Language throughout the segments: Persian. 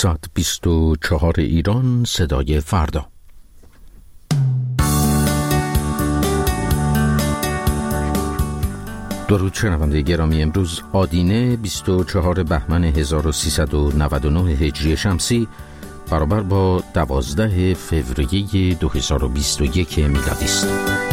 724 ایران صدای فردا. درود شنونده گرامی، امروز آدینه 24 بهمن 1399 هجری شمسی برابر با 12 فوریه 2021 میلادی است.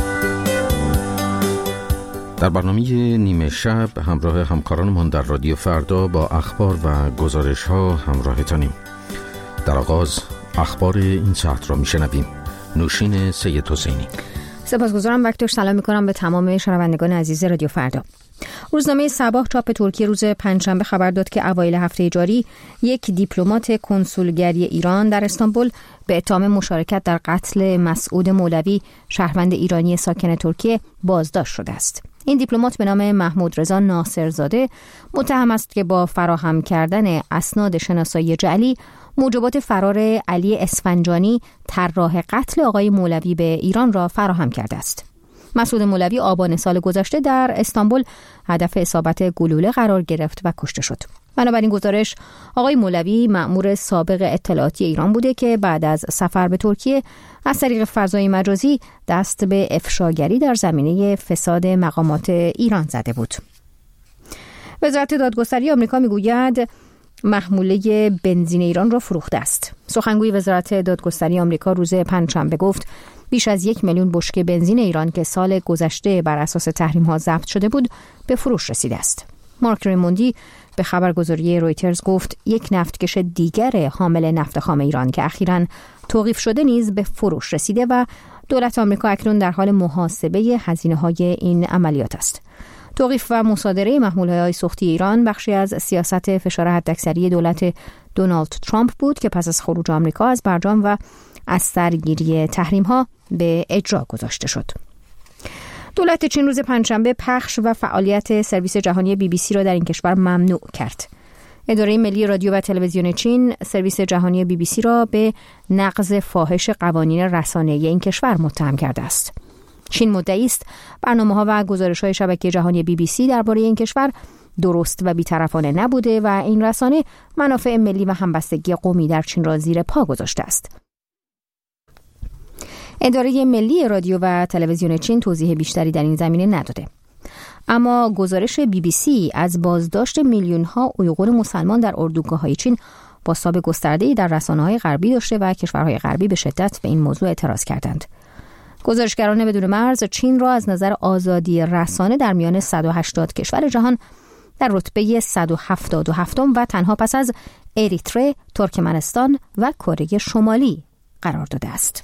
در برنامه نیمه شب همراه همکارانمان در رادیو فردا با اخبار و گزارش ها همراهتانیم. در آغاز اخبار این ساعت را میشنویم. نوشین سید حسینی. سپاسگزارم. وقت داشت سلام میکنم به تمام شنوندگان عزیز رادیو فردا. روزنامه صباح چاپ ترکیه روز پنجشنبه خبر داد که اوایل هفته جاری یک دیپلمات کنسولگری ایران در استانبول به اتهام مشارکت در قتل مسعود مولوی شهروند ایرانی ساکن ترکیه بازداشت شده است. این دیپلمات به نام محمود رضا ناصرزاده متهم است که با فراهم کردن اسناد شناسایی جعلی موجبات فرار علی اسفنجانی طراح قتل آقای مولوی به ایران را فراهم کرده است. مسعود مولوی آبان سال گذشته در استانبول هدف اصابت گلوله قرار گرفت و کشته شد. بنابراین گزارش آقای مولوی مأمور سابق اطلاعاتی ایران بوده که بعد از سفر به ترکیه از طریق فضای مجازی دست به افشاگری در زمینه فساد مقامات ایران زده بود. وزارت دادگستری آمریکا میگوید محموله بنزین ایران را فروخته است. سخنگوی وزارت دادگستری آمریکا روز پنجشنبه گفت بیش از 1 میلیون بشکه بنزین ایران که سال گذشته بر اساس تحریم‌ها ضبط شده بود به فروش رسیده است. مارک ریموندی به خبرگزاری رویترز گفت یک نفتکش دیگر حامل نفت خام ایران که اخیراً توقیف شده نیز به فروش رسیده و دولت آمریکا اکنون در حال محاسبه هزینه‌های این عملیات است. توقیف و مصادره محموله‌های سوختی ایران بخشی از سیاست فشار حداکثری دولت دونالد ترامپ بود که پس از خروج آمریکا از برجام و از سرگیری تحریم‌ها به اجرا گذاشته شد. دولت چین روز پنجشنبه پخش و فعالیت سرویس جهانی BBC را در این کشور ممنوع کرد. اداره ملی رادیو و تلویزیون چین سرویس جهانی BBC را به نقض فاحش قوانین رسانه‌ای این کشور متهم کرده است. چین مدعی است برنامه‌ها و گزارش‌های شبکه جهانی BBC درباره این کشور درست و بی‌طرفانه نبوده و این رسانه منافع ملی و همبستگی قومی در چین را زیر پا گذاشته است. اداره ملی رادیو و تلویزیون چین توضیح بیشتری در این زمینه نداده. اما گزارش BBC از بازداشت میلیون‌ها اویغور مسلمان در اردوگاه‌های چین بازتاب گسترده‌ای در رسانه‌های غربی داشته و کشورهای غربی به شدت به این موضوع اعتراض کردند. گزارشگران بدون مرز چین را از نظر آزادی رسانه در میان 180 کشور جهان در رتبه 177 و تنها پس از اریتره، ترکمنستان و کره شمالی قرار داده است.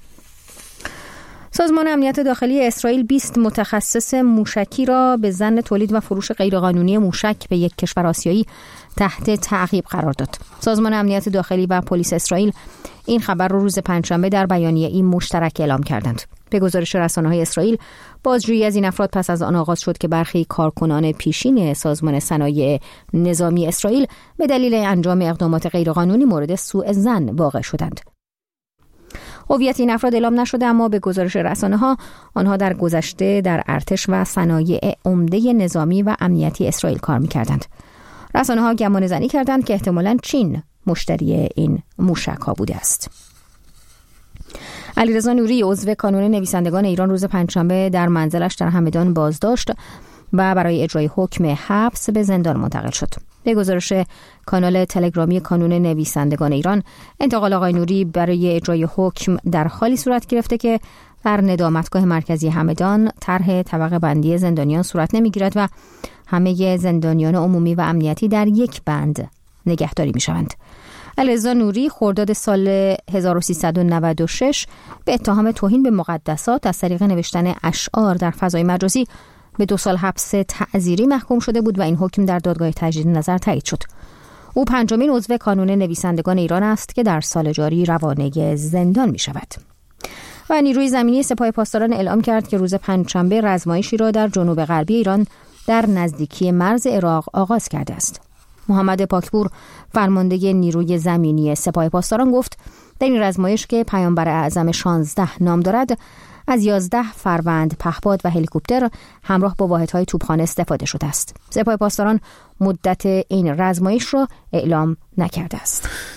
سازمان امنیت داخلی اسرائیل 20 متخصص موشکی را به ظن تولید و فروش غیرقانونی موشک به یک کشور آسیایی تحت تعقیب قرار داد. سازمان امنیت داخلی و پلیس اسرائیل این خبر را روز پنجشنبه در بیانیه‌ای مشترک اعلام کردند. به گزارش رسانه‌های اسرائیل، بازجویی از این افراد پس از آن آغاز شد که برخی کارکنان پیشین سازمان صنایع نظامی اسرائیل به دلیل انجام اقدامات غیرقانونی مورد سوء ظن واقع شدند. هویت این افراد اعلام نشده، اما به گزارش رسانه‌ها آنها در گذشته در ارتش و صنایع عمده نظامی و امنیتی اسرائیل کار می‌کردند. رسانه‌ها گمان زنی کردند که احتمالاً چین مشتری این موشک‌ها بوده است. علیرضا نوری عضو کانون نویسندگان ایران روز پنجشنبه در منزلش در همدان بازداشت و برای اجرای حکم حبس به زندان منتقل شد. به گزارش کانال تلگرامی کانون نویسندگان ایران، انتقال آقای نوری برای اجرای حکم در حالی صورت گرفته که در ندامتگاه مرکزی همدان طرح طبقه بندی زندانیان صورت نمیگیرد و همه زندانیان عمومی و امنیتی در یک بند نگهداری میشوند. علیرضا نوری خرداد سال 1396 به اتهام توهین به مقدسات از طریق نوشتن اشعار در فضای مجازی به 2 سال حبس تعزیری محکوم شده بود و این حکم در دادگاه تجدید نظر تایید شد. او 5مین عضو کانون نویسندگان ایران است که در سال جاری روانه زندان می شود. و نیروی زمینی سپاه پاسداران اعلام کرد که روز پنجشنبه رزمایشی را در جنوب غربی ایران در نزدیکی مرز عراق آغاز کرده است. محمد پاکپور، فرمانده نیروی زمینی سپاه پاسداران، گفت در این رزمایش که پیامبر اعظم 16 نام دارد، از 11 فروند پهپاد و هلیکوپتر همراه با واحدهای توپخانه استفاده شده است. سپاه پاسداران مدت این رزمایش را اعلام نکرده است.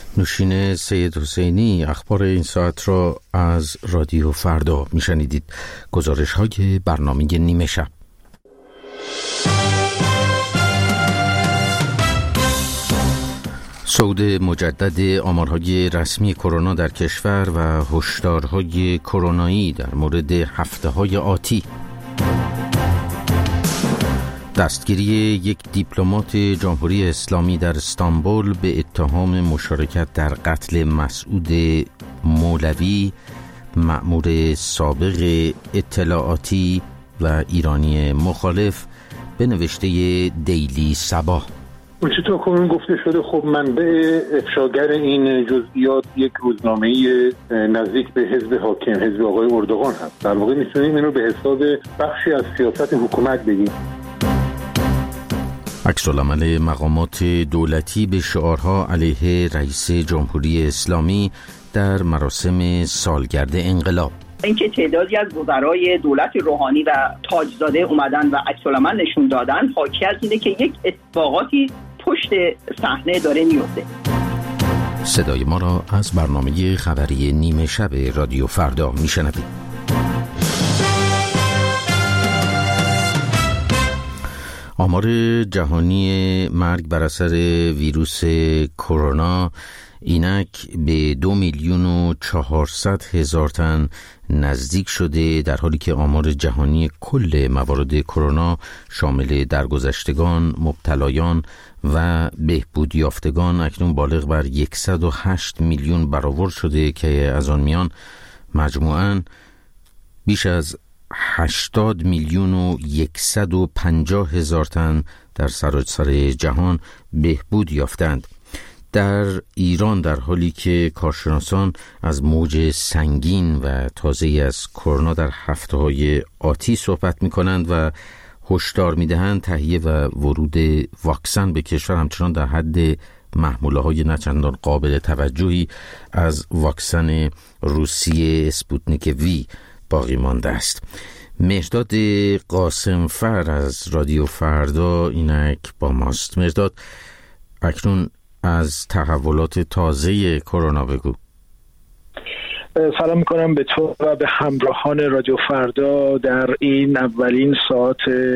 نوشین سید حسینی اخبار این ساعت را از رادیو فردا میشنیدید. گزارش های برنامه نیمه شب. صعود مجدد آمارهای رسمی کرونا در کشور و هشدارهای کرونایی در مورد هفته‌های آتی. دستگیری یک دیپلمات جمهوری اسلامی در استانبول به اتهام مشارکت در قتل مسعود مولوی، مأمور سابق اطلاعاتی و ایرانی مخالف، به نوشته دیلی صباح. اونچه تا کنون گفته شده، خب منبع افشاگر این جزئیات یک روزنامه‌ای نزدیک به حزب حاکم، حزب آقای اردوغان هست. در واقع میتونیم اینو به حساب بخشی از سیاست حکومت بگیم. عکس‌العمل مقامات دولتی به شعارها علیه رئیس جمهوری اسلامی در مراسم سالگرد انقلاب. اینکه تعدادی از وزرای دولت روحانی و تاجزاده اومدن و عکس‌العمل نشون دادن، حاکی از اینه که یک اتفاقاتی پشت صحنه داره میفته. صدای ما را از برنامه خبری نیمه شب رادیو فردا میشنوید. آمار جهانی مرگ بر اثر ویروس کرونا اینک به 2,400,000 تن نزدیک شده، در حالی که آمار جهانی کل موارد کرونا شامل درگذشتگان، مبتلایان و بهبود یافتگان اکنون بالغ بر 108 میلیون برآورد شده که از آن میان مجموعاً بیش از 80,150,000 تن در سراسر جهان بهبود یافتند. در ایران در حالی که کارشناسان از موج سنگین و تازه‌ای از کرونا در هفته‌های آتی صحبت می‌کنند و هشدار می‌دهند تهیه و ورود واکسن به کشور همچنان در حد محموله‌های نچندان قابل توجهی از واکسن روسیه اسپوتنیک وی باقی مانده است. مهرداد قاسمفر از رادیو فردا اینک با ماست. مهرداد، اکنون از تحولات تازه کرونا بگو. سلام میکنم به تو و به همراهان رادیو فردا در این اولین ساعت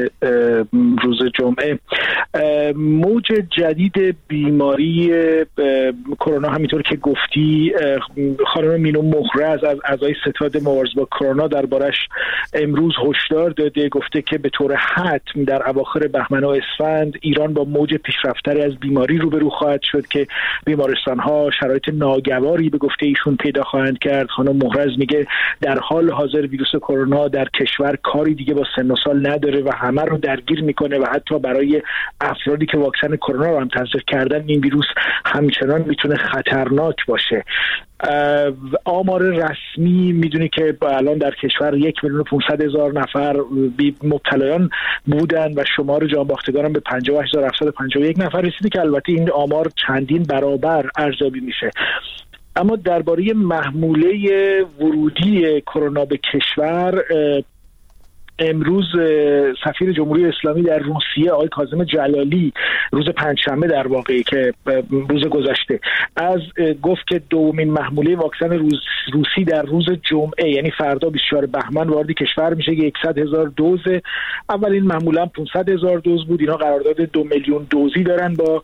روز جمعه. موج جدید بیماری کرونا، همینطور که گفتی، خانم مینو مهرز از اعضای ستاد مبارزه با کرونا دربارش امروز هشدار داده، گفته که به طور حتم در اواخر بهمن و اسفند ایران با موج پیشرفتری از بیماری روبرو خواهد شد که بیمارستان‌ها شرایط ناگواری به گفته ایشون پیدا خواهند کرد. خانم مهرز میگه در حال حاضر ویروس کرونا در کشور کاری دیگه با سن و سال نداره و همه رو درگیر میکنه و حتی برای افرادی که واکسن کرونا رو هم تزریق کردن این ویروس همچنان میتونه خطرناک باشه. آمار رسمی میدونی که الان در کشور 1,500,000 نفر مبتلایان بودن و شمار جانباختگان هم به 58,751 نفر رسیده که البته این آمار چندین برابر ارزیابی میشه. اما درباره محموله ورودی کرونا به کشور، امروز سفیر جمهوری اسلامی در روسیه آقای کاظم جلالی روز پنجشنبه در واقعی که روز گذشته گفت که دومین محموله واکسن روسی در روز جمعه یعنی فردا 24 بهمن وارد کشور میشه که 100,000 دوز. اولین محموله هم 500,000 دوز بود. اینا قرارداد 2 میلیون دوزی دارن با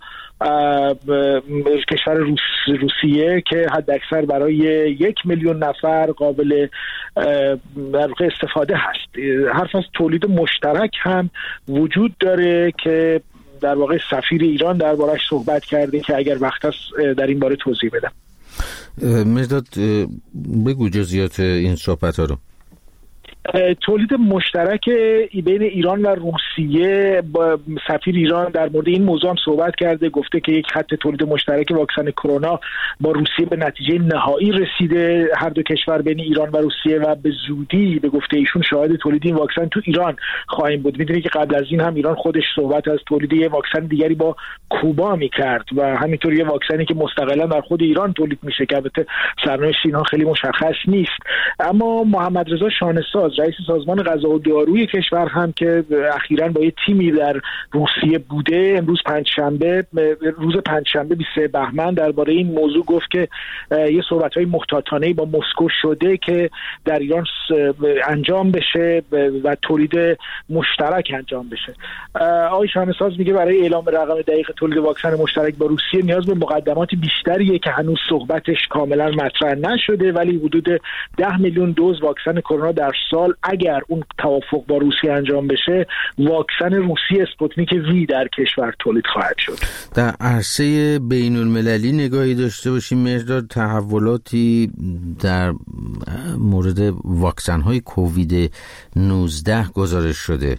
کشور روسیه که حد اکثر برای 1 میلیون نفر قابل در واقع استفاده هست. حرف از تولید مشترک هم وجود داره که در واقع سفیر ایران دربارش صحبت کرده که اگر وقت است در این باره توضیح بدم. مهرداد بگو جزئیات این صحبت ها رو. تولید مشترک بین ایران و روسیه، با سفیر ایران در مورد این موضوع هم صحبت کرده، گفته که یک خط تولید مشترک واکسن کرونا با روسیه به نتیجه نهایی رسیده، هر دو کشور بین ایران و روسیه، و به زودی به گفته ایشون شاهد تولید این واکسن تو ایران خواهیم بود. میدونی که قبل از این هم ایران خودش صحبت از تولید یک واکسن دیگری با کوبا میکرد و همینطور یه واکسنی که مستقلا در خود ایران تولید میشه که البته سرنوشت اینها خیلی مشخص نیست. اما محمد رضا شانه‌ساز رئیس سازمان غذا و داروی کشور هم که اخیراً با یه تیمی در روسیه بوده، امروز روز پنجشنبه 23 بهمن درباره این موضوع گفت که یه صحبت‌های محتاطانه‌ای با مسکو شده که در ایران انجام بشه و تولید مشترک انجام بشه. آقای شانه‌ساز میگه برای اعلام رقم دقیق تولید واکسن مشترک با روسیه نیاز به مقدمات بیشتریه که هنوز صحبتش کاملا مطرح نشده، ولی حدود 10 میلیون دوز واکسن کرونا در سال اگر اون توافق با روسیه انجام بشه، واکسن روسی اسپوتنیک وی در کشور تولید خواهد شد. در عرصه بین المللی نگاهی داشته باشیم مقدار تحولاتی در مورد واکسن های کووید 19 گزارش شده.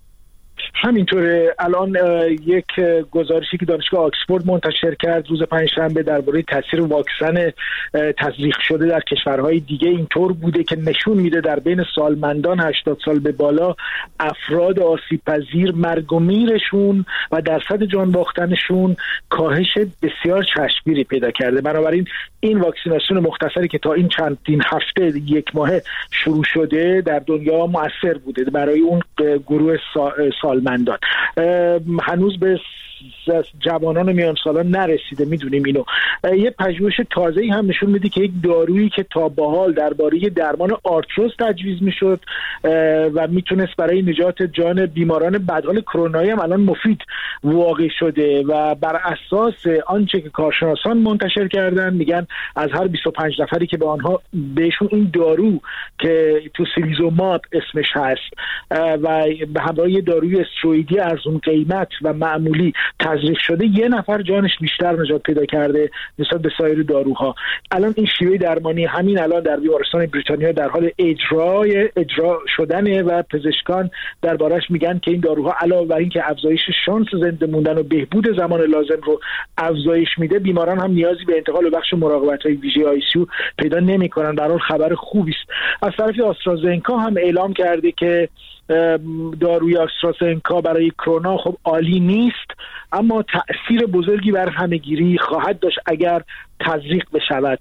همینطوره. الان یک گزارشی که دانشگاه آکسفورد منتشر کرد روز پنجشنبه درباره تاثیر واکسن تزریق شده در کشورهای دیگه اینطور بوده که نشون میده در بین سالمندان 80 سال به بالا افراد آسیب‌پذیر مرگ و میرشون و درصد جان باختنشون کاهش بسیار چشمگیری پیدا کرده. بنابراین این واکسیناسیون مختصری که تا این چندین هفته یک ماه شروع شده در دنیا مؤثر بوده برای اون گروه سالمندان. هنوز به جوانان میان سالان نرسیده، میدونیم اینو. یه پژوهش تازه‌ای هم نشون میده که یک دارویی که تا به حال درباره درمان آرتروز تجویز میشد و میتونست برای نجات جان بیماران بدحال کرونایی هم الان مفید واقع شده و بر اساس آنچه که کارشناسان منتشر کردن میگن از هر 25 نفری که به آنها بهشون این دارو که توسیلیزوماب اسمش هست و به همراه یه داروی استروئیدی ارزون قیمت و معمولی تزریق شده، یه نفر جانش بیشتر نجات پیدا کرده نسبت به سایر داروها. الان این شیوه درمانی همین الان در بیمارستان بریتانیا در حال اجرا شدنه و پزشکان دربارش میگن که این داروها علاوه بر این که افزایش شانس زنده موندن و بهبود زمان لازم رو افزایش میده، بیماران هم نیازی به انتقال به بخش مراقبت‌های ویژه آی سی یو پیدا نمی‌کنن. در حال خبر خوبی است. از طرف آسترازنکا هم اعلام کرده که داروی آسترازنکا برای کرونا خب عالی نیست، اما تأثیر بزرگی بر همه‌گیری خواهد داشت اگر تزریق بشود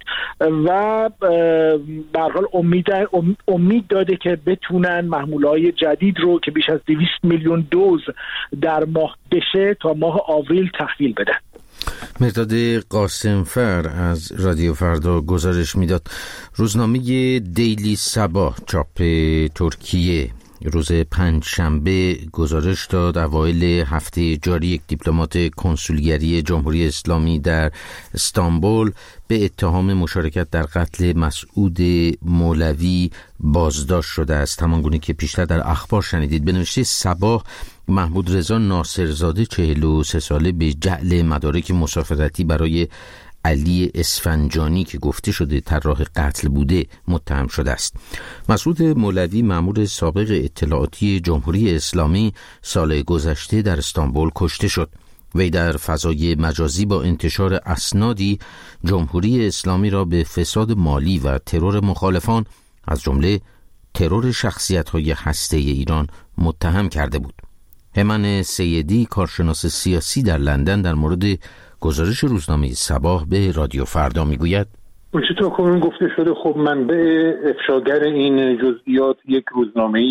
و به هر حال امید داده که بتونن محموله‌های جدید رو که بیش از 200 میلیون دوز در ماه بشه تا ماه آوریل تحویل بدن. مرداد قاسمفر از رادیو فردا گزارش میداد. روزنامه دیلی صباح چاپ ترکیه روز پنجشنبه گزارش داد اوایل هفته جاری یک دیپلمات کنسولگری جمهوری اسلامی در استانبول به اتهام مشارکت در قتل مسعود مولوی بازداشت شده است. همانگونه که پیشتر در اخبار شنیدید، به نوشته صباح محمود رضا ناصرزاده 43 ساله به جعل مدارک مسافرتی برای علی اسفنجانی که گفته شده طراح قتل بوده متهم شده است. مسعود مولوی مأمور سابق اطلاعاتی جمهوری اسلامی سال گذشته در استانبول کشته شد. وی در فضای مجازی با انتشار اسنادی جمهوری اسلامی را به فساد مالی و ترور مخالفان از جمله ترور شخصیت‌های هسته ایران متهم کرده بود. همان سیدی کارشناس سیاسی در لندن در مورد گزارش روزنامه صباح به رادیو فردا میگوید اونچه تا کنون گفته شده خب منبع افشاگر این جزئیات یک روزنامه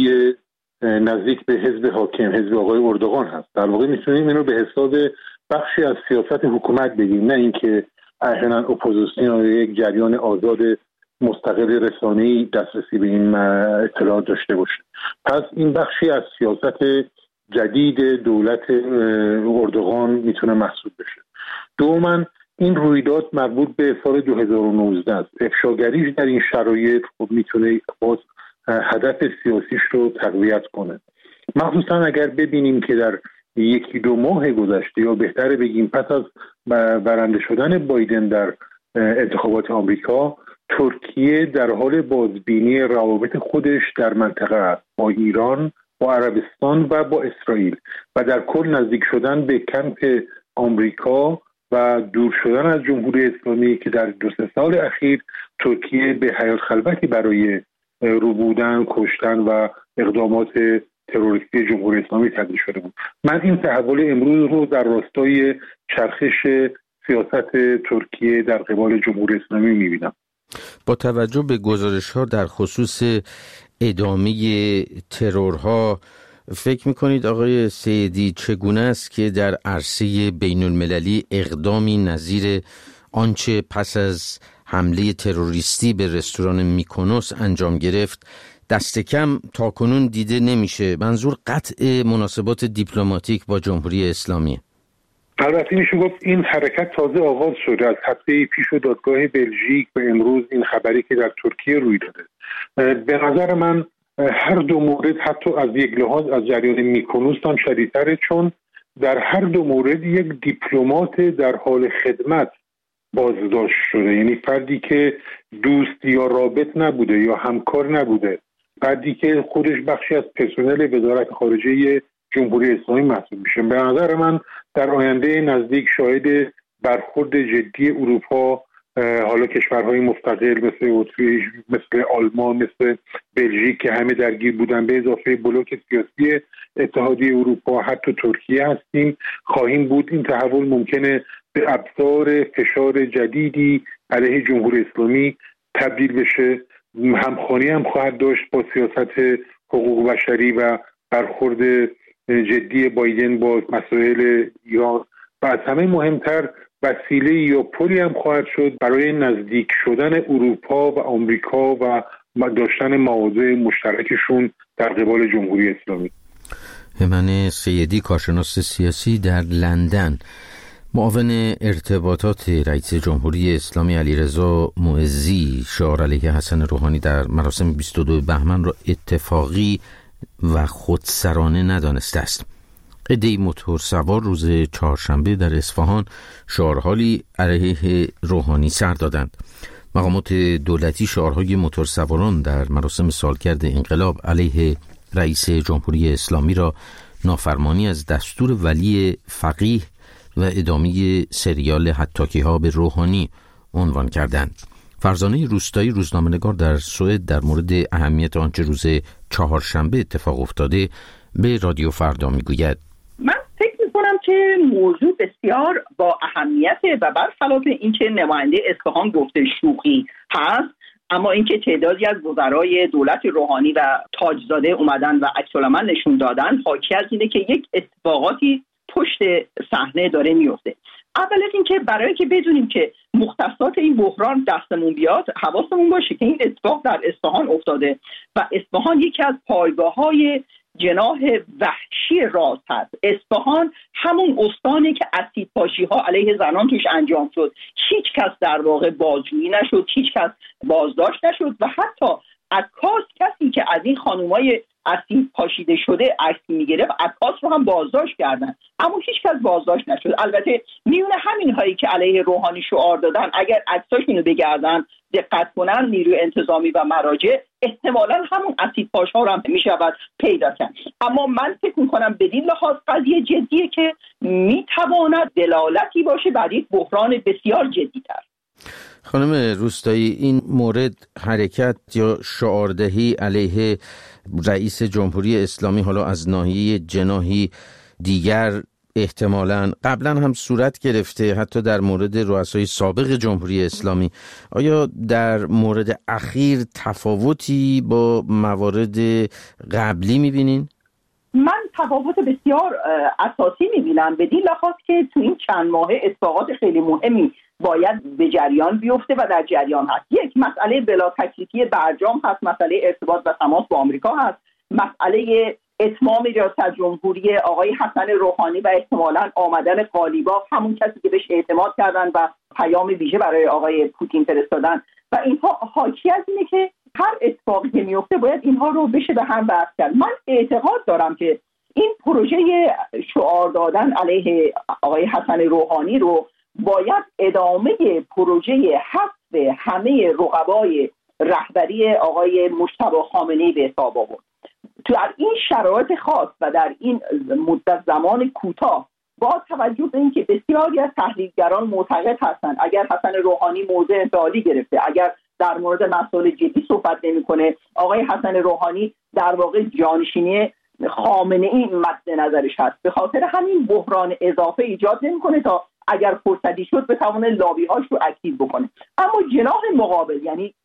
نزدیک به حزب حاکم، حزب آقای اردوغان هست. در واقع میتونیم اینو به حساب بخشی از سیاست حکومت بگیم، نه اینکه احیانا اپوزیسیون یا یک جریان آزاد مستقل رسانه‌ای دسترسی به این اطلاعات داشته باشه. پس این بخشی از سیاست جدید دولت اردوغان میتونه محسوب بشه. دوماً این رویداد مربوط به سال 2019 است. افشاگریش در این شرایط خب میتونه باز هدف سیاسیش رو تقویت کنه، مخصوصا اگر ببینیم که در 1-2 ماه گذشته، یا بهتره بگیم پس از برنده شدن بایدن در انتخابات آمریکا، ترکیه در حال بازبینی روابط خودش در منطقه است، با ایران، با عربستان و با اسرائیل، و در کل نزدیک شدن به کمپ آمریکا و دور شدن از جمهوری اسلامی که در 2-3 سال اخیر ترکیه به حیات خلوتی برای روبودن، کشتن و اقدامات تروریستی جمهوری اسلامی تبدیل شده بود. من این تحول امروز رو در راستای چرخش سیاست ترکیه در قبال جمهوری اسلامی می‌بینم. با توجه به گزارش‌ها در خصوص ادامه ترورها، فکر میکنید آقای سیدی چگونه است که در عرصه بین المللی اقدامی نظیر آنچه پس از حمله تروریستی به رستوران میکونوس انجام گرفت دست کم تاکنون دیده نمیشه؟ منظور قطع مناسبات دیپلماتیک با جمهوری اسلامی. البته میشه گفت این حرکت تازه آغاز شده از هفته پیش و دادگاه بلژیک و امروز این خبری که در ترکیه روی داده. به نظر من هر دو مورد حتی از یک لحاظ از جریان میکونوس هم شدیدتره، چون در هر دو مورد یک دیپلمات در حال خدمت بازداشت شده، یعنی فردی که دوست یا رابط نبوده یا همکار نبوده، فردی که خودش بخشی از پرسنل وزارت خارجه جمهوری اسلامی محسوب میشه. به نظر من در آینده نزدیک شاهد برخورد جدی اروپا، حالا کشورهای مستقل مثل اتریش، مثل آلمان، مثل بلژیک که همه درگیر بودن، به اضافه بلوک سیاسی اتحادیه اروپا، حتی ترکیه هستیم، خواهیم بود. این تحول ممکنه به ابزار فشار جدیدی علیه جمهوری اسلامی تبدیل بشه. همخوانی هم خواهد داشت با سیاست حقوق بشری و برخورد جدی بایدن با مسائل ایران و از همه مهمتر وسیله یا پلی هم خواهد شد برای نزدیک شدن اروپا و آمریکا و داشتن مواضع مشترکشون در قبال جمهوری اسلامی. همان سیدی، کارشناس سیاسی در لندن، معاون ارتباطات رئیس جمهوری اسلامی علیرضا معزی شعار علیه حسن روحانی در مراسم 22 بهمن را اتفاقی و خودسرانه ندانسته است. عده‌ای موتورسوار روز چهارشنبه در اصفهان شعارهایی علیه روحانی سر دادند. مقامات دولتی شعارهای موتورسواران در مراسم سالگرد انقلاب علیه رئیس جمهوری اسلامی را نافرمانی از دستور ولی فقیه و ادامه سریال هتاکی‌ها به روحانی عنوان کردند. فرزانه روستایی، روزنامه‌نگار در سوئد، در مورد اهمیت آنچه روز چهارشنبه اتفاق افتاده به رادیو فردا میگوید: من فکر میکنم که موضوع بسیار با اهمیته و برخلاف اینکه نماینده اصفهان گفته شوخی هست، اما اینکه تعدادی از وزرای دولت روحانی و تاجزاده اومدن و عکس‌العمل نشون دادن حاکی از اینه که یک اتفاقاتی پشت صحنه داره میفته. اول از اینکه برای اینکه بدونیم که مختصات این بحران دستمون بیاد، حواسمون باشه که این اتفاق در اصفهان افتاده و اصفهان یکی از پایگاه‌های جناح وحشی راز هست. اصفهان همون استانی که اسیدپاشی‌ها علیه زنان توش انجام شد، هیچ کس در واقع بازجویی نشد، هیچ کس بازداشت نشد و حتی عکاس، کسی که از این خانومای اسید پاشیده شده عکس میگرفت، عکاس رو هم بازداشت کردن، اما هیچ کس بازداشت نشد. البته میونه همین هایی که علیه روحانی شعار دادن، اگر عکساشون رو بگردن دقت کنن، نیروی انتظامی و مراجع، احتمالاً همون اسید پاشا رو هم میشود پیدا کرد. اما من فکر میکنم بدین لحاظ قضیه جدیه که میتواند دلالتی باشه بر یک بحران بسیار جدی‌تر. خانم روستایی، این مورد حرکت یا شعاردهی علیه رئیس جمهوری اسلامی حالا از ناحیه جناحی دیگر احتمالاً قبلا هم صورت گرفته، حتی در مورد رؤسای سابق جمهوری اسلامی. آیا در مورد اخیر تفاوتی با موارد قبلی می‌بینین؟ من تفاوت بسیار اساسی می‌بینم بدین لحاظ که تو این چند ماه اتفاقات خیلی مهمی باید به جریان بیفته و در جریان هست. یک مسئله بلا تکلیفی برجام هست، مسئله ارتباط و تماس با آمریکا هست، مسئله اتمام ریاست جمهوری آقای حسن روحانی و احتمالاً آمدن قالیباف، همون کسی که بهش اعتماد کردن و پیام ویژه برای آقای پوتین فرستادن و اینها حاکی از اینه که هر اتفاقی که میفته باید اینها رو بشه به هم بحث کرد. من اعتقاد دارم که این پروژه شعار دادن علیه آقای حسن روحانی رو باید ادامه پروژه حذف همه رقبای رهبری آقای مجتبی خامنه‌ای به حساب آورد. در این شرایط خاص و در این مدت زمان کوتاه با توجه به اینکه بسیاری از تحلیلگران معتقد هستند اگر حسن روحانی موضع انفعالی گرفته، اگر در مورد مسائل جدی صحبت نمی‌کنه، آقای حسن روحانی در واقع جانشینی خامنه‌ای مد نظرش هست، به خاطر همین بحران اضافه ایجاد نمی‌کنه تا اگر فرصتی شد بتونه لابی‌هاش رو اکتیو بکنه. اما جناح مقابل، یعنی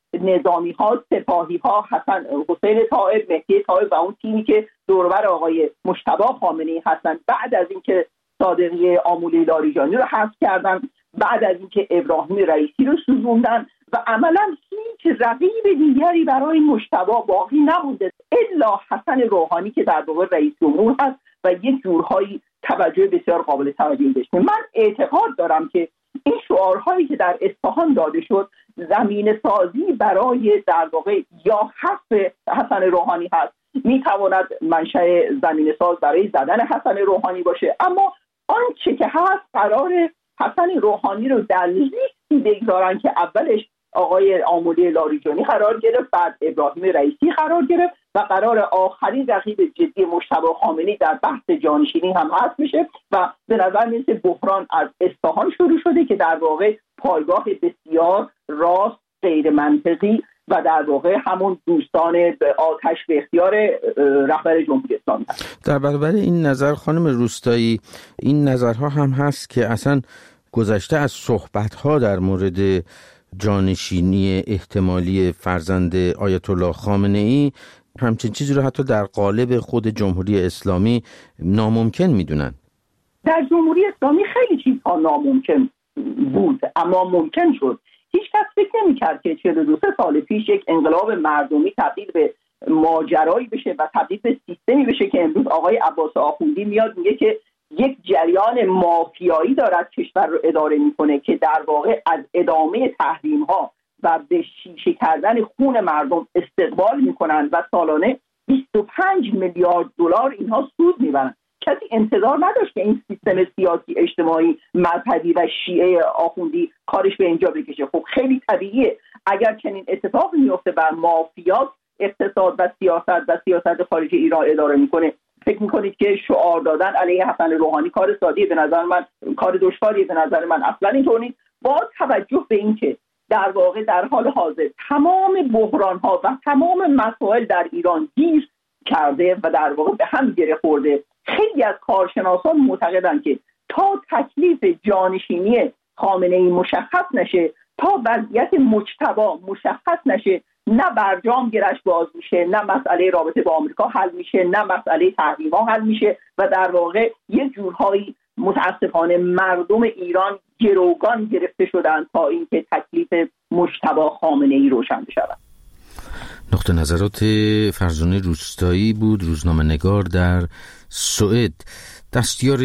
نظامی ها، سپاهی ها، حسین طائب، مهدی طائب و اون تیمی که دوربر آقای مجتبی خامنه‌ای هستن، بعد از اینکه صادقی آمولی لاریجانی رو حذف کردن، بعد از اینکه ابراهیم رئیسی رو سوزوندن و عملا هیچ رقیب دیگری برای مجتبی باقی نمونده الا حسن روحانی که در واقع رئیس جمهور هست و یک جورهایی توجه بسیار قابل توجهی داشته. من اعتقاد دارم که این شعارهایی که در اصفهان داده شد زمین سازی برای در واقع یا حذف حسن روحانی هست، میتواند منشأ زمین ساز برای زدن حسن روحانی باشه، اما آنچه که هست قرار حسن روحانی رو در لیستی بگذارن که اولش آقای آمولی لاریجانی قرار گرفت، بعد ابراهیم رئیسی قرار گرفت و قرار آخرین رقیب جدی مجتبی خامنه‌ای در بحث جانشینی هم هست میشه و به نظر میرسه بحران از اصفهان شروع شده که در واقع پایگاه بسیار راست، غیر منطقی و در واقع همون دوستان آتش به اختیار رهبر جمهوری اسلامی هست. در برابر این نظر خانم روستایی، این نظرها هم هست که اصلا گذشته از صحبت‌ها در مورد جانشینی احتمالی فرزند آیت الله خامنه‌ای همچین چیزی رو حتی در قالب خود جمهوری اسلامی ناممکن میدونن. در جمهوری اسلامی خیلی چیزها ناممکن بود اما ممکن شد. هیچ کس فکر نمی‌کرد که 42 سال پیش یک انقلاب مردمی تبدیل به ماجرایی بشه و تبدیل به سیستمی بشه که امروز آقای عباس آخوندی میاد میگه که یک جریان مافیایی دارد کشور رو اداره میکنه که در واقع از ادامه تحریم‌ها و به شیشه کردن خون مردم استقبال میکنن و سالانه 25 میلیارد دلار اینها سود میبرن. کسی انتظار نداشت که این سیستم سیاسی اجتماعی مذهبی و شیعه آخوندی کارش به اینجا بکشه. خب خیلی طبیعیه اگر چنین اتفاقی میفته و مافیات اقتصاد و سیاست خارجی ایران اداره میکنه. فکر میکنید که شعار دادن علیه حسن روحانی کار ساده‌ای؟ به نظر من کار دشواریه. به نظر من اصلا اینطور نیست. با توجه به اینکه در واقع در حال حاضر تمام بحران‌ها و تمام مسائل در ایران گیر کرده و در واقع به هم گره خورده، خیلی از کارشناسان معتقدند که تا تکلیف جانشینی خامنه‌ای مشخص نشه، تا وضعیت مجتبی مشخص نشه، نه برجام گرش باز میشه، نه مسئله رابطه با آمریکا حل میشه، نه مسئله تحریم‌ها حل میشه و در واقع یه جورهایی متاسفانه مردم ایران گروگان گرفته شدن تا اینکه تکلیف مجتبی خامنه‌ای روشن بشود. نقطه نظرات فرزانه روستایی بود، روزنامه‌نگار در سوئد. دستیار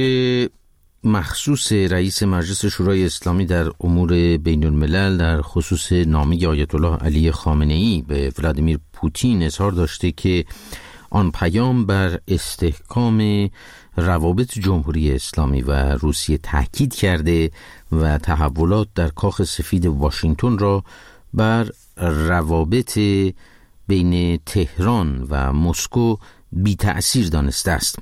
مخصوص رئیس مجلس شورای اسلامی در امور بین الملل در خصوص نامه آیت الله علی خامنه‌ای به ولادیمیر پوتین اظهار داشته که آن پیام بر استحکام روابط جمهوری اسلامی و روسیه تاکید کرده و تحولات در کاخ سفید واشنگتن را بر روابط بین تهران و مسکو بی تأثیر دانسته است.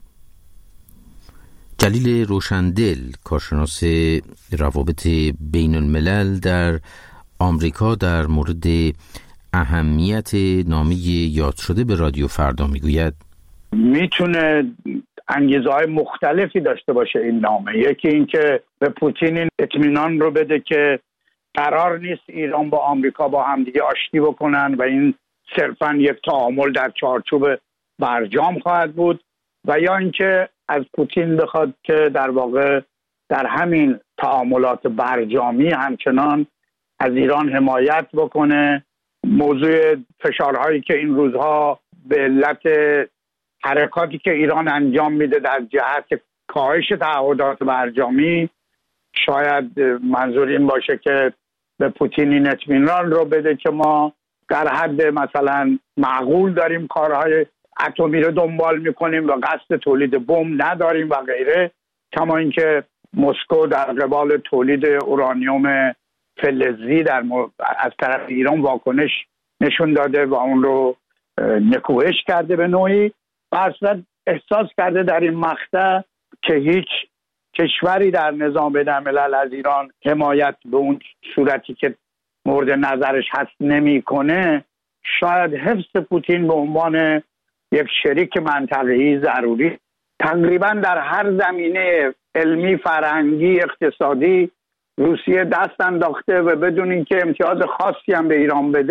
جلیل روشندل، کارشناس روابط بین الملل در آمریکا، در مورد اهمیت نامه یاد شده به رادیو فردا میگوید میتونه انگیزه‌های مختلفی داشته باشه این نامه. یکی این که به پوتین این اطمینان رو بده که قرار نیست ایران با آمریکا با همدیگه آشتی بکنن و این صرفاً یک تعامل در چارچوب برجام خواهد بود، و یا اینکه از پوتین بخواد که در واقع در همین تعاملات برجامی همچنان از ایران حمایت بکنه. موضوع فشارهایی که این روزها به علت حرکاتی که ایران انجام میده در جهت کاهش تعهدات برجامی، شاید منظور این باشه که به پوتین این اطمینان رو بده که ما در حد مثلا معقول داریم کارهای اتمی رو دنبال میکنیم و قصد تولید بمب نداریم و غیره، کما اینکه مسکو در قبال تولید اورانیوم فلزی از طرف ایران واکنش نشون داده و اون رو نکوهش کرده به نوعی و اصلا احساس کرده در این مقطع که هیچ کشوری در نظام بین‌الملل از ایران حمایت به اون صورتی که مورد نظرش هست نمی‌کنه. شاید حفظ پوتین به عنوان یک شریک منطقه‌ای ضروری تقریبا در هر زمینه علمی، فرهنگی، اقتصادی روسیه دست انداخته و بدون اینکه امتیاز خاصی هم به ایران بده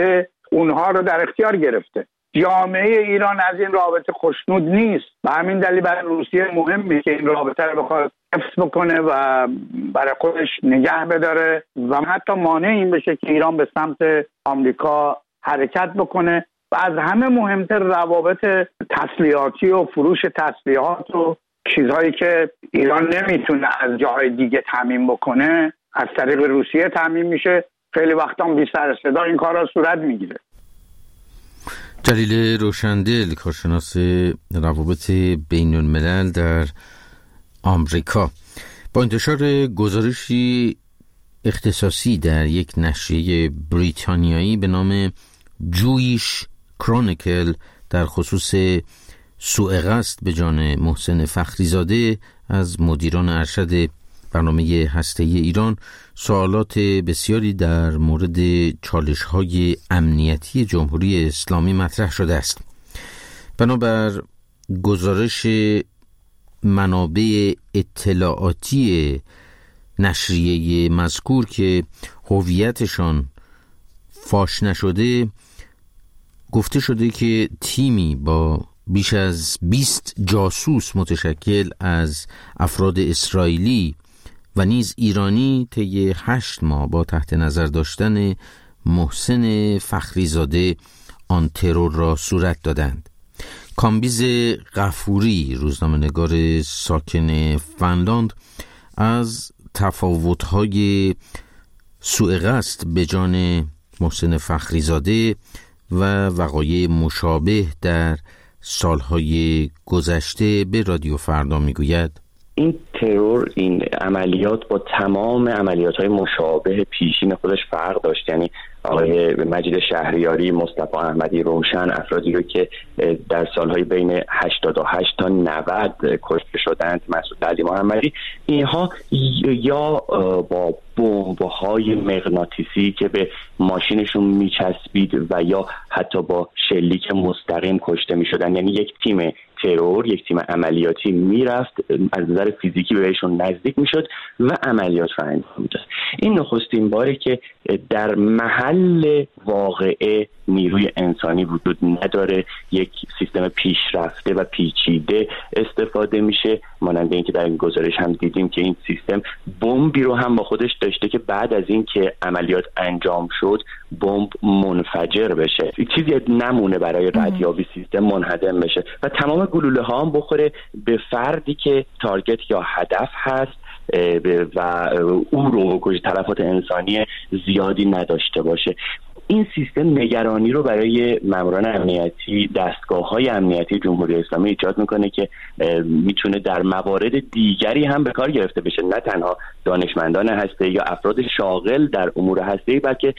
اونها رو در اختیار گرفته. جامعه ایران از این رابطه خوشنود نیست و همین دلیل برای روسیه مهمه که این رابطه رو بخواد حفظ بکنه و برای خودش نگه بداره و حتی مانع این بشه که ایران به سمت آمریکا حرکت بکنه. و از همه مهمتر روابط تسلیحاتی و فروش تسلیحات و چیزهایی که ایران نمیتونه از جاهای دیگه تامین بکنه از طریق روسیه تامین میشه. خیلی وقتا بی سر صدا این کارا صورت میگیره. جلیل روشندل، کارشناس روابط بین الملل در آمریکا، با انتشار گزارشی اختصاصی در یک نشریه بریتانیایی به نام جویش کرونیکل در خصوص سوء قصد به جان محسن فخریزاده از مدیران ارشد برنامه هسته‌ای ایران، سوالات بسیاری در مورد چالش‌های امنیتی جمهوری اسلامی مطرح شده است. بنابر گزارش منابع اطلاعاتی نشریه مذکور که هویتشان فاش نشده، گفته شده که تیمی با بیش از 20 جاسوس متشکل از افراد اسرائیلی و نیز ایرانی طی 8 ماه با تحت نظر داشتن محسن فخریزاده آن ترور را صورت دادند. کامبیز غفوری، روزنامه‌نگار ساکن فنلاند، از تفاوت‌های سوء قصد به جان محسن فخریزاده و وقایع مشابه در سالهای گذشته به رادیو فردا میگوید: این ترور، این عملیات با تمام عملیات‌های مشابه پیشین خودش فرق داشت. یعنی آقای مجید شهریاری، مصطفی احمدی روشن، افرادی رو که در سالهای بین 88 تا 90 کشته شدند، مسعود علی محمدی، اینها یا با بمب‌های مغناطیسی که به ماشینشون میچسبید و یا حتی با شلیک مستقیم کشته میشدن. یعنی یک تیم ترور، یک تیم عملیاتی میرفت از نظر فیزیکی بهشون نزدیک میشد و عملیات رو انجام میداد. این نخستین باره که در محل واقعه نیروی انسانی وجود نداره، یک سیستم پیشرفته و پیچیده استفاده میشه، مانند اینکه در این گزارش هم دیدیم که این سیستم بمبی رو هم با خودش داشته که بعد از این که عملیات انجام شد بمب منفجر بشه، چیزی نمونه برای ردیابی سیستم منهدم بشه و تمام گلوله ها هم بخوره به فردی که تارگت یا هدف هست و او رو کجا تلفات انسانی زیادی نداشته باشه. این سیستم نگرانی رو برای ماموران امنیتی، دستگاه‌های امنیتی جمهوری اسلامی ایجاد میکنه که میتونه در موارد دیگری هم به کار گرفته بشه، نه تنها دانشمندان هسته‌ای یا افراد شاغل در امور هسته‌ای، بلکه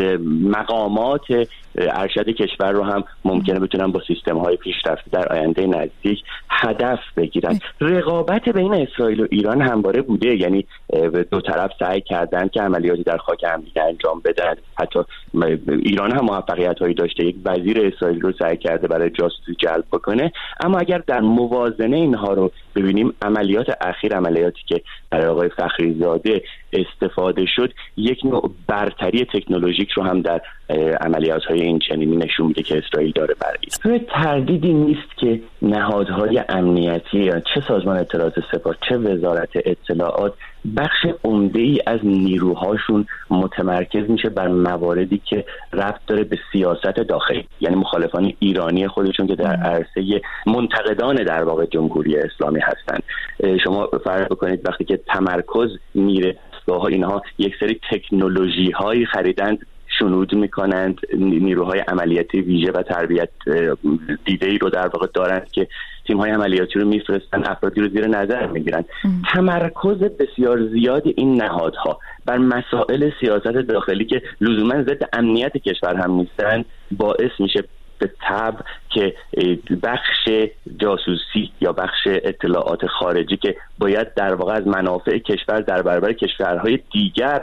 مقامات ارشد کشور رو هم ممکنه بتونن با سیستم‌های پیشرفته در آینده نزدیک هدف بگیرن. رقابت بین اسرائیل و ایران همواره بوده، یعنی دو طرف سعی کردن که عملیاتی در خاک همدیگه انجام بدن. حتی ایران هم موفقیت‌هایی داشته، یک وزیر اسرائیل رو سعی کرده برای جاسوسی جلب بکنه. اما اگر در موازنه اینها رو ببینیم، عملیات اخیر، عملیاتی که برای آقای فخریزاده استفاده شد، یک نوع برتری تکنولوژیک رو هم در عملیات‌های این چنینی نشون میده که اسرائیل داره برای ایران. تردیدی نیست که نهادهای امنیتی، چه سازمان اطلاعات سپاه چه وزارت اطلاعات، بخش عمده‌ای از نیروهاشون متمرکز میشه بر مواردی که ربط داره به سیاست داخلی، یعنی مخالفان ایرانی خودشون که در عرصه منتقدان در واقع جمهوری اسلامی هستن. شما فرض بکنید وقتی که تمرکز میره دستگاه‌ها، اینها یک سری تکنولوژی‌هایی خریدند، شنود میکنند، نیروهای عملیاتی ویژه و تربیت دیده‌ای رو در واقع دارند که تیم‌های عملیاتی رو میفرستن، افرادی رو زیر نظر میگیرن. تمرکز بسیار زیاد این نهادها بر مسائل سیاست داخلی که لزوما ضد امنیت کشور هم نیستن باعث میشه به طبع که بخش جاسوسی یا بخش اطلاعات خارجی که باید در واقع از منافع کشور در برابر کشورهای دیگر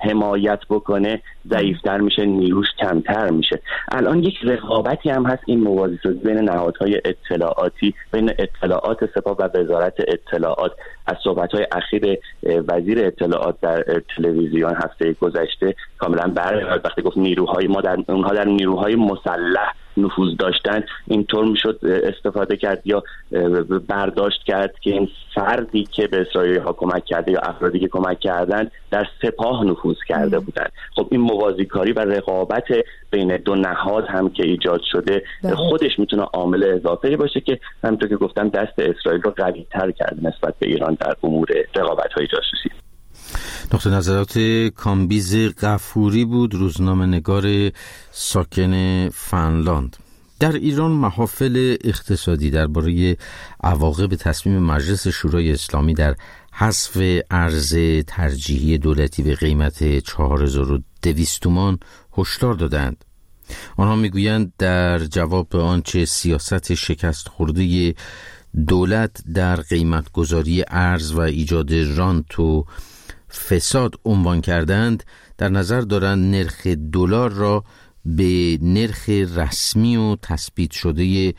حمایت بکنه ضعیف‌تر میشه، نیروش کمتر میشه. الان یک رقابتی هم هست این موازی بین نهادهای اطلاعاتی، بین اطلاعات سپاه و وزارت اطلاعات. از صحبت‌های اخیر وزیر اطلاعات در تلویزیون هفته گذشته کاملا برمیاد وقتی گفت اونها در نیروهای مسلح نفوذ داشتن، اینطور میشد استفاده کرد یا برداشت کرد که این فردی که به اسرائیلی‌ها کمک کرده یا افرادی که کمک کردن در سپاه نفوذ کرده بودند. خب این موازیکاری و رقابت بین دو نهاد هم که ایجاد شده خودش میتونه عامل اضافه‌ای باشه که همونطور که گفتم دست اسرائیل رو قوی‌تر کرده نسبت به ایران در امور رقابت‌های جاسوسی. نقطه نظرات کامبیز غفوری بود، روزنامه‌نگار ساکن فنلاند. در ایران محافل اقتصادی درباره عواقب تصمیم مجلس شورای اسلامی در حذف ارز ترجیحی دولتی به قیمت 4200 تومان هشدار دادند. آنها میگویند در جواب به آنچه سیاست شکست خورده دولت در قیمت گذاری ارز و ایجاد رانت و فساد عنوان کردند، در نظر دارند نرخ دلار را به نرخ رسمی و تثبیت شده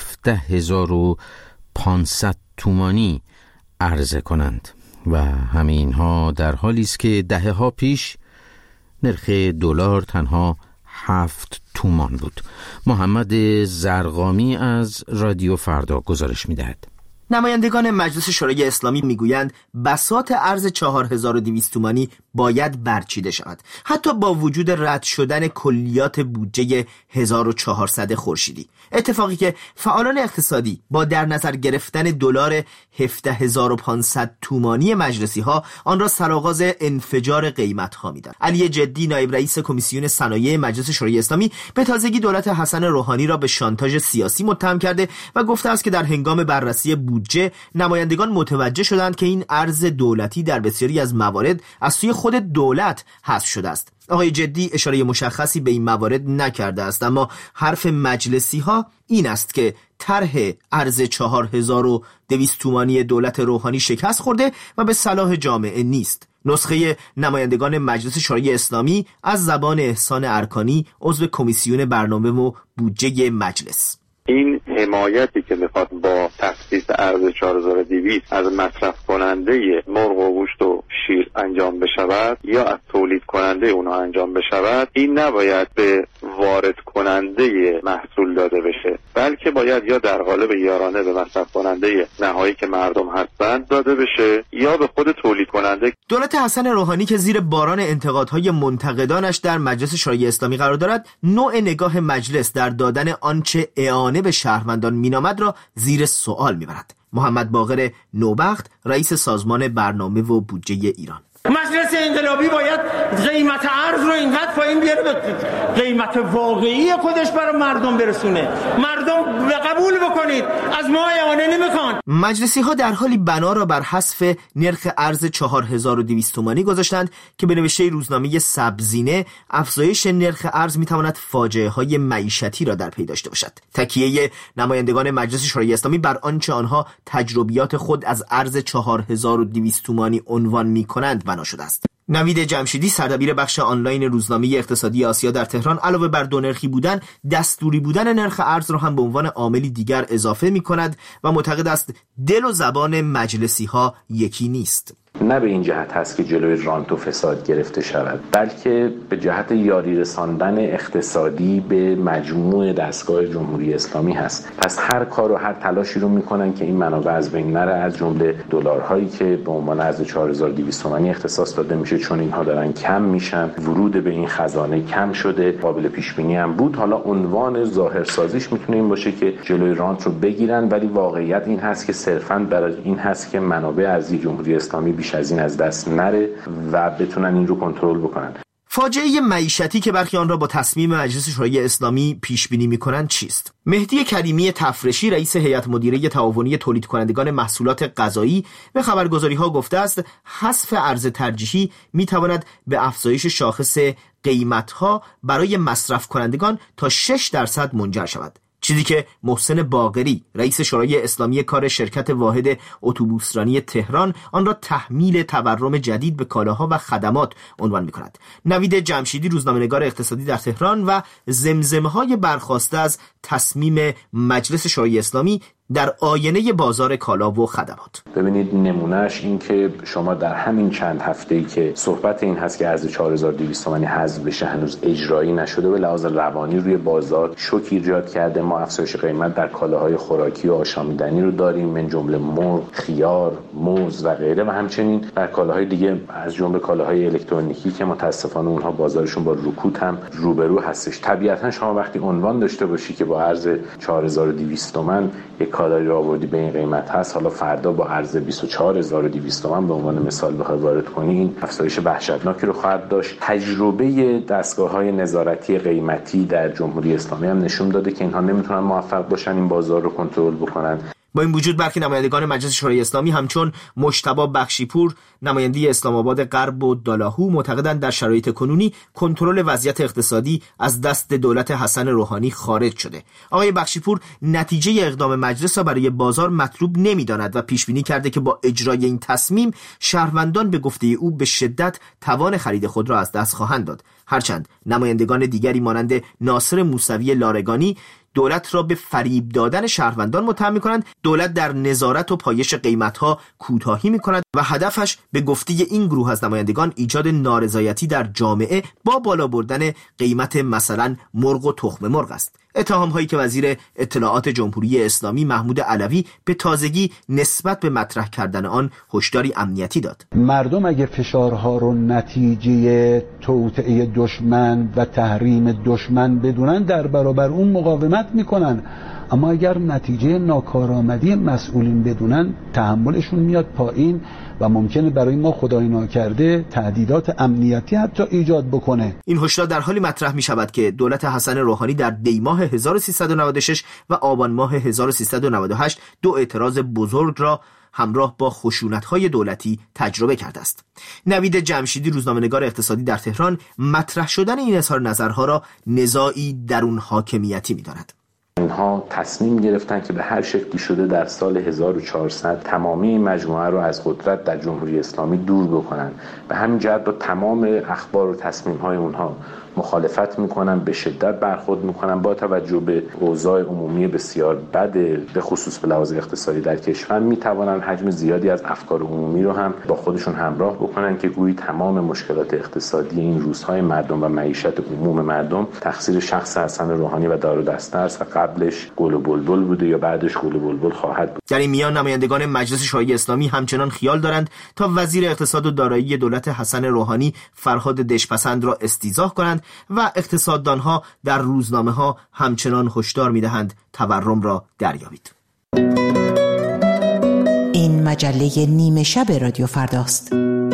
17500 تومانی عرضه کنند و همینها در حالی است که دهه‌ها پیش نرخ دلار تنها 7 تومان بود. محمد زرقامی از رادیو فردا گزارش می‌دهد. نمایندگان مجلس شورای اسلامی میگویند بساط ارز 4200 تومانی باید برچیده شود، حتی با وجود رد شدن کلیات بودجه 1400 خورشیدی. اتفاقی که فعالان اقتصادی با در نظر گرفتن دلار 17500 تومانی مجلسی ها آن را سرآغاز انفجار قیمت ها میدن. علی جدی نایب رئیس کمیسیون صنایع مجلس شورای اسلامی به تازگی دولت حسن روحانی را به شانتاژ سیاسی متهم کرده و گفته است که در هنگام بررسی بودجه نمایندگان متوجه شدند که این ارز دولتی در بسیاری از موارد از سوی خود دولت حذف شده است. آقای جدی اشاره مشخصی به این موارد نکرده است، اما حرف مجلسی ها این است که طرح ارز 4200 تومانی دولت روحانی شکست خورده و به صلاح جامعه نیست. نسخه نمایندگان مجلس شورای اسلامی از زبان احسان ارکانی، عضو کمیسیون برنامه و بودجه مجلس: این حمایتی که میخواد با تخصیص ارز 4200 از مصرف کننده مرغ و گوشت و شیر انجام بشود یا از تولید کننده اونها انجام بشود، این نباید به وارد کننده محصول داده بشه، بلکه باید یا در قالب یارانه به مصرف کننده نهایی که مردم هستند داده بشه یا به خود تولید کننده. دولت حسن روحانی که زیر باران انتقادهای منتقدانش در مجلس شورای اسلامی قرار دارد، نوع نگاه مجلس در دادن آنچه اعانه به شهروندان مینامد را زیر سوال میبرد. محمد باقر نوبخت، رئیس سازمان برنامه و بودجه ایران: مجلس انقلابی باید قیمت ارز رو اینقدر پایین بیاره به قیمت واقعی خودش برای مردم برسونه. مردم قبول بکنید، از ما اعانه نمیخوان. مجلسی ها در حالی بنا را بر حذف نرخ ارز 4200 تومانی گذاشتند که به نوشته روزنامه سبزینه افزایش نرخ ارز میتواند فاجعه های معیشتی را در پی داشته باشد. تکیه نمایندگان مجلس شورای اسلامی بر آنچه آنها تجربیات خود از ارز 4200 تومانی عنوان میکنند بنا شده است. نوید جمشیدی، سردبیر بخش آنلاین روزنامه اقتصادی آسیا در تهران، علاوه بر دو نرخی بودن، دستوری بودن نرخ ارز را هم به عنوان عاملی دیگر اضافه می کند و معتقد است دل و زبان مجلسی ها یکی نیست. نه به این جهت هست که جلوی رانت و فساد گرفته شود، بلکه به جهت یاری رساندن اقتصادی به مجموع دستگاه جمهوری اسلامی هست. پس هر کار و هر تلاشی رو میکنن که این منابع از بین نره، از جمله دلارهایی که به عنوان ارز 4200 تومانی اختصاص داده میشه، چون اینها دارن کم میشن، ورود به این خزانه کم شده، قابل پیش بینی هم بود. حالا عنوان ظاهرسازیش میتونه این باشه که جلوی رانت رو بگیرن، ولی واقعیت این هست که صرفاً برای این هست که منابع از جمهوری اسلامی از این از دست نره و بتونن این رو کنترل بکنن. فاجعه معیشتی که برخی آن را با تصمیم مجلس شورای اسلامی پیش بینی می‌کنند چیست؟ مهدی کریمی تفرشی، رئیس هیئت مدیره تعاونی تولید کنندگان محصولات غذایی، به خبرگزاری‌ها گفته است حذف ارز ترجیحی می‌تواند به افزایش شاخص قیمت‌ها برای مصرف کنندگان تا 6% منجر شود. چیزی که محسن باقری رئیس شورای اسلامی کار شرکت واحد اتوبوسرانی تهران آن را تحمیل تورم جدید به کالاها و خدمات عنوان می‌کند. نوید جمشیدی روزنامه‌نگار اقتصادی در تهران و زمزمه‌های برخاسته از تصمیم مجلس شورای اسلامی در آینه بازار کالا و خدمات. ببینید نمونهش این که شما در همین چند هفته‌ای که صحبت این هست که ارز 4200 تومانی حذف بشه هنوز اجرایی نشده، به لحاظ روانی روی بازار شوک ایجاد کرده. ما افزایش قیمت در کالاهای خوراکی و آشامیدنی رو داریم، من جمله مرغ، خیار، موز و غیره، و همچنین در کالاهای دیگه از جمله کالاهای الکترونیکی که متاسفانه اونها بازارشون با رکود هم روبرو هستش. طبیعتا شما وقتی عنوان داشته باشی که با ارز 4200 تومان یک کالایی رو آوردی به این قیمت هست، حالا فردا با ارز 24200 تومان به عنوان مثال بخوای وارد کنی، این افزایش وحشتناکی رو خواهد داشت. تجربه دستگاه‌های نظارتی قیمتی در جمهوری اسلامی هم نشون داده که اینها نمیتونن موفق باشن این بازار رو کنترل بکنن. با این وجود برخی نمایندگان مجلس شورای اسلامی همچون مجتبی بخشیپور نماینده اسلام آباد غرب و دالاهو معتقدند در شرایط کنونی کنترل وضعیت اقتصادی از دست دولت حسن روحانی خارج شده. آقای بخشیپور نتیجه اقدام مجلس را برای بازار مطلوب نمی‌داند و پیش بینی کرده که با اجرای این تصمیم شهروندان به گفته او به شدت توان خرید خود را از دست خواهند داد. هرچند نمایندگان دیگری مانند ناصر موسوی لارگانی دولت را به فریب دادن شهروندان متهم می‌کنند. دولت در نظارت و پایش قیمت‌ها کوتاهی می‌کند و هدفش به گفته این گروه از نمایندگان ایجاد نارضایتی در جامعه با بالا بردن قیمت مثلا مرغ و تخم مرغ است. اتهام‌هایی که وزیر اطلاعات جمهوری اسلامی محمود علوی به تازگی نسبت به مطرح کردن آن هشداری امنیتی داد. مردم اگه فشارها رو نتیجه توطئه دشمن و تحریم دشمن بدونن در برابر اون مقاومت میکنن، اما اگر نتیجه ناکارآمدی مسئولین بدونن تحملشون میاد پایین و ممکنه برای ما خدای ناکرده تهدیدات امنیتی حتی ایجاد بکنه. این هشدار در حالی مطرح می شود که دولت حسن روحانی در دی ماه 1396 و آبان ماه 1398 دو اعتراض بزرگ را همراه با خشونت‌های دولتی تجربه کرده است. نوید جمشیدی روزنامه‌نگار اقتصادی در تهران مطرح شدن این اظهار نظرها را نزاعی درون حاکمیتی می‌داند. اینها تصمیم گرفتن که به هر شکلی شده در سال 1400 تمامی مجموعه رو از قدرت در جمهوری اسلامی دور بکنن. به همین جهت با تمام اخبار و تصمیم‌های اونها مخالفت میکنن، به شدت برخورد میکنن. با توجه به اوضاع عمومی بسیار بد به خصوص به لحاظ اقتصادی در کشور میتوانن حجم زیادی از افکار عمومی رو هم با خودشون همراه بکنن که گویی تمام مشکلات اقتصادی این روزهای مردم و معیشت عموم مردم تقصیر شخص حسن روحانی و دار و دسته است و قبلش گل و بلبل بوده یا بعدش گل و بلبل خواهد بود. در این میان نمایندگان مجلس شورای اسلامی همچنان خیال دارند تا وزیر اقتصاد و دارایی دولت حسن روحانی فرهاد دشپسند را استیضاح کنند و اقتصاددانها در روزنامه‌ها همچنان هشدار می‌دهند تورم را دریابید. این مجله نیمه شب رادیو فرداست.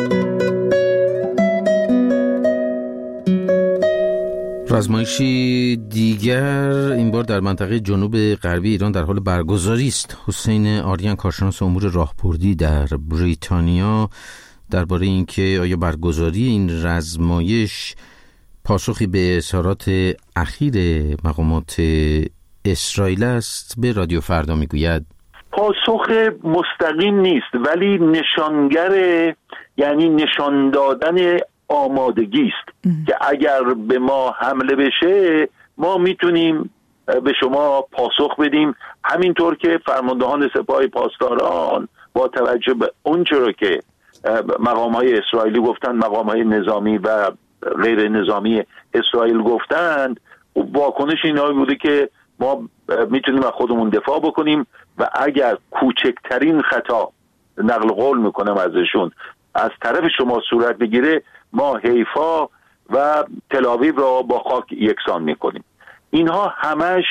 رزمایشی دیگر این بار در منطقه جنوب غربی ایران در حال برگزاری است. حسین آریان کارشناس امور راهبردی در بریتانیا درباره اینکه آیا برگزاری این رزمایش پاسخی به اظهارات اخیر مقامات اسرائیل است به رادیو فردا میگوید پاسخ مستقیم نیست، ولی نشانگر، یعنی نشان دادن آمادگی است که اگر به ما حمله بشه ما میتونیم به شما پاسخ بدیم، همینطور که فرماندهان سپاه پاسداران با توجه به اونچه رو که مقام‌های اسرائیلی گفتن، مقام‌های نظامی و غیر نظامی اسرائیل گفتند، واکنش اینا بوده که ما میتونیم از خودمون دفاع بکنیم و اگر کوچکترین خطا، نقل قول میکنم ازشون، از طرف شما صورت بگیره ما حیفا و تل‌آویو را با خاک یکسان میکنیم. اینها همش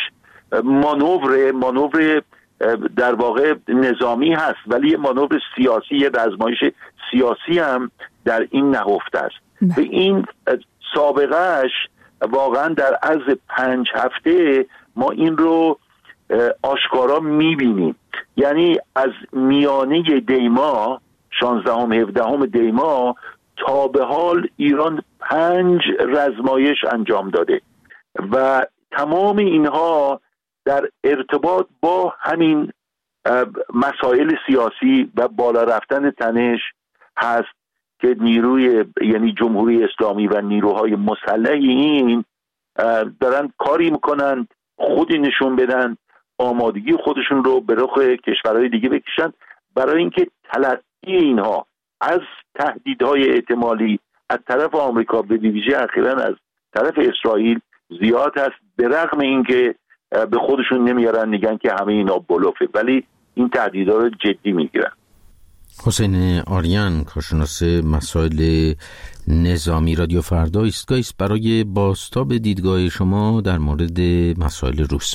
مانور در واقع نظامی هست، ولی یه مانور سیاسی، یه رزمایش سیاسی هم در این نهفته است. به این سابقهش واقعا در عرض 5 هفته ما این رو آشکارا میبینیم. یعنی از میانه دیما 16-17 دیما تا به حال ایران 5 رزمایش انجام داده و تمام اینها در ارتباط با همین مسائل سیاسی و بالا رفتن تنش هست که یعنی جمهوری اسلامی و نیروهای مسلح این دارن کاری میکنن خودی نشون بدن، آمادگی خودشون رو به رخ کشورهای دیگه بکشن برای اینکه تلقی اینها از تهدیدهای احتمالی از طرف آمریکا به ویژه اخیراً از طرف اسرائیل زیاد هست، به رغم اینکه به خودشون نمیارن، میگن که همه اینا بلوفه، ولی این تهدیدها رو جدی میگیرن. حسین آریان، کارشناس مسائل نظامی، رادیو فردا ایستگاهی است برای بازتاب دیدگاه شما در مورد مسائل روس.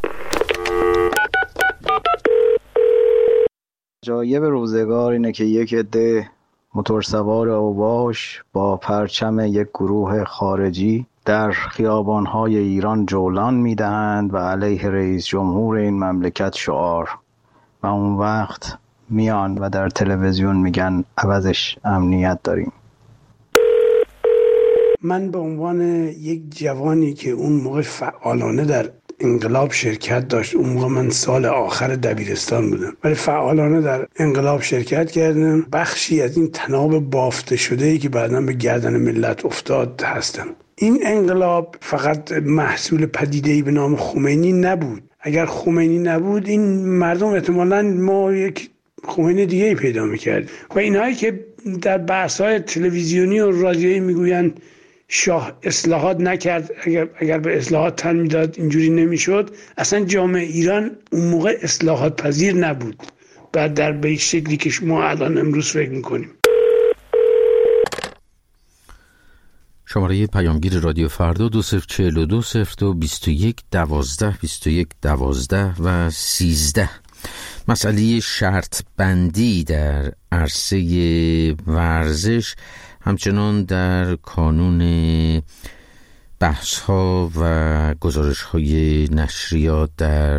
جایب روزگار اینه که یک عده موتورسوار اوباش با پرچم یک گروه خارجی در خیابان‌های ایران جولان میدهند و علیه رئیس جمهور این مملکت شعار، و اون وقت میان و در تلویزیون میگن عوضش امنیت داریم. من به عنوان یک جوانی که اون موقع فعالانه در انقلاب شرکت داشت، اون موقع من سال آخر دبیرستان بودم، ولی فعالانه در انقلاب شرکت کردم، بخشی از این طناب بافته شده‌ای که بعداً به گردن ملت افتاد هستم. این انقلاب فقط محصول پدیده‌ای به نام خمینی نبود. اگر خمینی نبود این مردم احتمالاً ما یک خمینی دیگه‌ای پیدا می‌کرد. و اینهایی که در بحث‌های تلویزیونی و رادیویی میگویند شاه اصلاحات نکرد، اگر به اصلاحات تن میداد اینجوری نمیشد، اصلا جامعه ایران اون موقع اصلاحات پذیر نبود بعد در به شکلی که شما الان امروز فکر میکنیم. شماره پیامگیر رادیو فردا 2042 02 21 12 21 12 و 13. مسئله شرط بندی در عرصه ورزش همچنان در کانون بحث‌ها و گزارش‌های نشریات در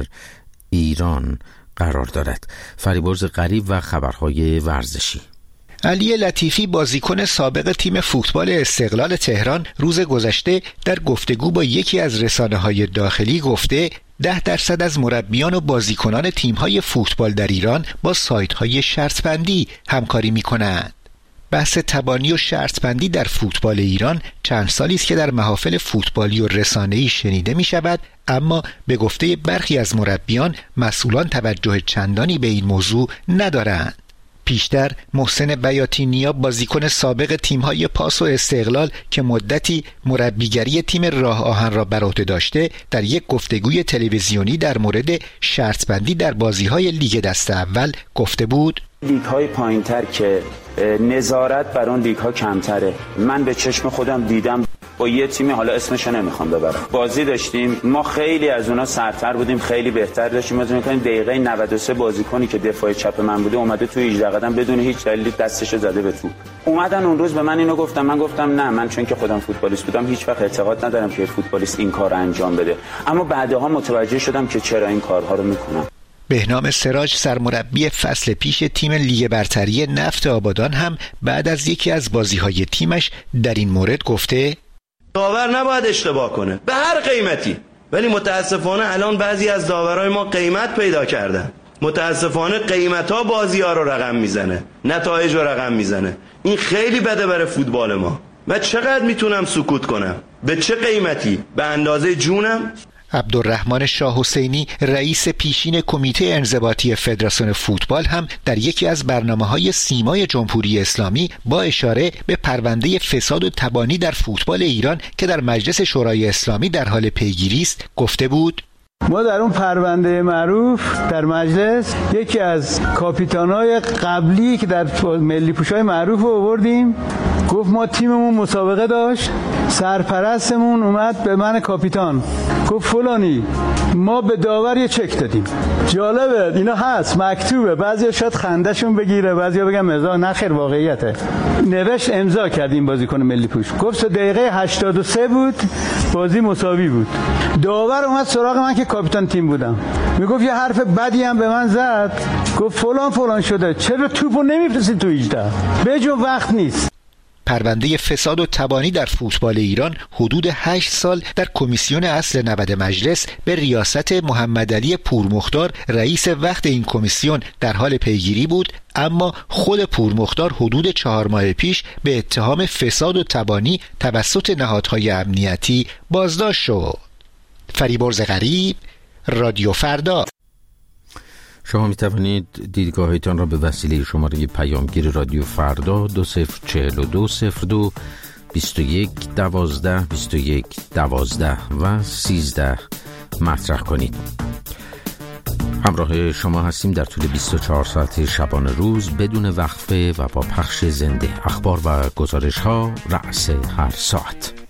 ایران قرار دارد. فریبرز غریب و خبرهای ورزشی. علی لطیفی، بازیکن سابق تیم فوتبال استقلال تهران، روز گذشته در گفتگو با یکی از رسانه‌های داخلی گفته 10% از مربیان و بازیکنان تیم‌های فوتبال در ایران با سایت‌های شرط‌بندی همکاری می‌کنند. بحث تبانی و شرط‌بندی در فوتبال ایران چند سالی است که در محافل فوتبالی و رسانه‌ای شنیده می‌شود، اما به گفته برخی از مربیان مسئولان توجه چندانی به این موضوع ندارند. پیشتر محسن بیاتی نیا، بازیکن سابق تیم‌های پاس و استقلال که مدتی مربیگری تیم راه آهن را بر عهده داشته، در یک گفتگوی تلویزیونی در مورد شرط‌بندی در بازی‌های لیگ دسته اول گفته بود: لیگ‌های پایین‌تر که نظارت بر اون لیگ‌ها کمتره. من به چشم خودم دیدم با یه تیمی، حالا اسمشو نمیخوام ببرم، بازی داشتیم، ما خیلی از اونا سرتر بودیم، خیلی بهتر داشتیم. مثلا می‌کنیم دقیقه 93 بازیکنی که دفاع چپ من بوده اومده توی 18 قدم بدون هیچ دلیلی دستشو زده به توپ. اومدن اون روز به من اینو گفتم، من گفتم نه، من چون که خودم فوتبالیست بودم هیچ وقت اعتقاد ندارم که فوتبالیست این کارو انجام بده، اما بعدها متوجه شدم که چرا این کارها رو میکنم. بهنام سراج، سرمربی فصل پیش تیم لیگ برتری نفت آبادان، هم بعد از یکی از بازی‌های تیمش در این مورد گفته: داور نباید اشتباه کنه به هر قیمتی، ولی متاسفانه الان بعضی از داورای ما قیمت پیدا کردن. متاسفانه قیمت‌ها بازی‌ها رو رقم میزنه، نتایج رو رقم میزنه. این خیلی بده برای فوتبال ما. من چقدر میتونم سکوت کنم؟ به چه قیمتی؟ به اندازه جونم؟ عبدالرحمن شاه حسینی، رئیس پیشین کمیته انضباطی فدراسیون فوتبال، هم در یکی از برنامه‌های سیمای جمهوری اسلامی با اشاره به پرونده فساد و تبانی در فوتبال ایران که در مجلس شورای اسلامی در حال پیگیری است گفته بود: ما در اون پرونده معروف در مجلس یکی از کاپیتانای قبلی که در ملی پوشای معروف رو آوردیم، گفت ما تیممون مسابقه داشت، سرپرستمون اومد به من کاپیتان گفت فلانی ما به داور یه چک دادیم. جالبه اینا هست، مکتوبه، بعضیا شاید خندهشون بگیره، بعضیا بگن مزاح، نه خیر واقعیته. نوشت امضا کردیم بازیکن ملی پوش، گفت دقیقه 83 بود بازی مساوی بود. داور اومد سراغ من که کاپیتان تیم بودم، میگفت یه حرف بدی هم به من زد، گفت فلان فلان شده، چرا توپو نمیفرستی تو 18 بجو وقت نیست. پرونده فساد و تبانی در فوتبال ایران حدود 8 سال در کمیسیون اصل 90 مجلس به ریاست محمد علی پورمختار رئیس وقت این کمیسیون در حال پیگیری بود، اما خود پورمختار حدود 4 ماه پیش به اتهام فساد و تبانی توسط نهادهای امنیتی بازداشت شد. فریبرز غریب، رادیو فردا. شما می توانید دیدگاهتان را به وسیله شماره پیامگیر رادیو فردا 204202 21 12 21 12 و 13 مطرح کنید. همراه شما هستیم در طول 24 ساعت شبانه روز بدون وقفه و با پخش زنده اخبار و گزارش ها رأس هر ساعت.